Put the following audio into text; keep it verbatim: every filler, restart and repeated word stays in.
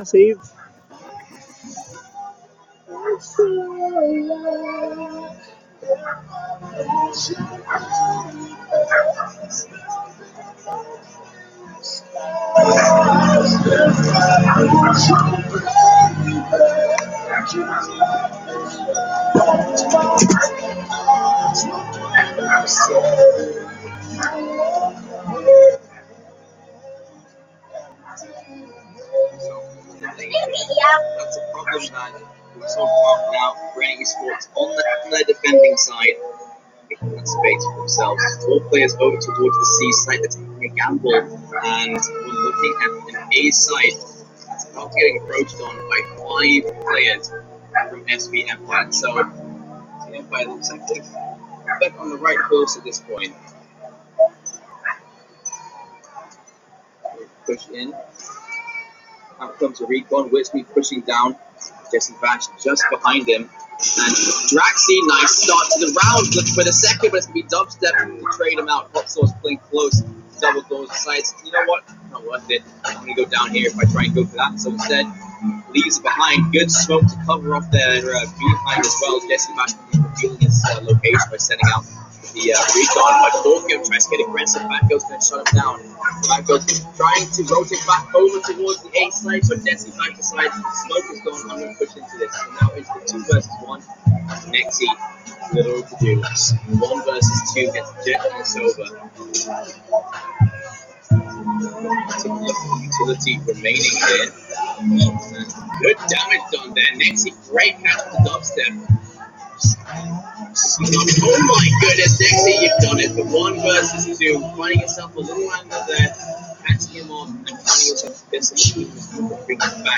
Save. That's a problem that we talked about now for any sports on, the, on their defending side, making that space for themselves. Four players over towards the C side, they're taking a gamble, and we're looking at an A side that's about to getting approached on by five players from S B Empire. So, the Empire looks like they've bet on the right course at this point. Push in. Out comes a recon, Whitby pushing down. Jesse Bash just behind him. And Draxi, nice start to the round. Looking for the second, but it's going to be dubstep to trade him out. Hot Sauce playing close. Double goals decides, you know what? Not worth it. I'm going to go down here if I try and go for that. So instead, leaves it behind. Good smoke to cover off their uh, behind as well. Jesse Bash revealing his uh, location by setting out the uh, recon, but Borgio tries to get aggressive. Batgo's going to shut him down. Batgo's trying to rotate back over towards the A side, but Desi back decides the smoke is gone. I'm going to push into this. So now into the two versus one. Nexi, little to do. One versus two gets this over. Utility remaining here. And good damage done there. Nexi, great catch with the dubstep. Oh my goodness, Dixie, you've done it for one versus two. Finding yourself a little angle there, catching him off, and finding yourself this bring him back.